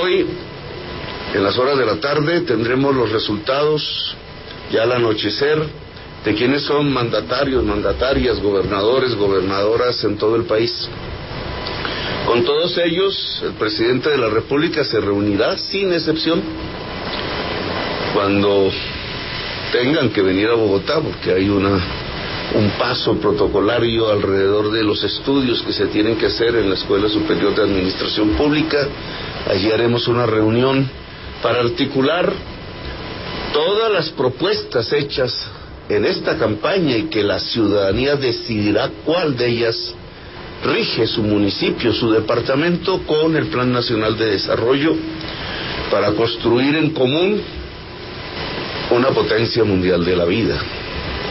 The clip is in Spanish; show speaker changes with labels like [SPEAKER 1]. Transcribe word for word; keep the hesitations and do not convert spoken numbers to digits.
[SPEAKER 1] Hoy, en las horas de la tarde, tendremos los resultados, ya al anochecer, de quienes son mandatarios, mandatarias, gobernadores, gobernadoras en todo el país. Con todos ellos, el presidente de la República se reunirá sin excepción cuando tengan que venir a Bogotá, porque hay una un paso protocolario alrededor de los estudios que se tienen que hacer en la Escuela Superior de Administración Pública. Allí haremos una reunión para articular todas las propuestas hechas en esta campaña y que la ciudadanía decidirá cuál de ellas rige su municipio, su departamento, con el Plan Nacional de Desarrollo para construir en común una potencia mundial de la vida.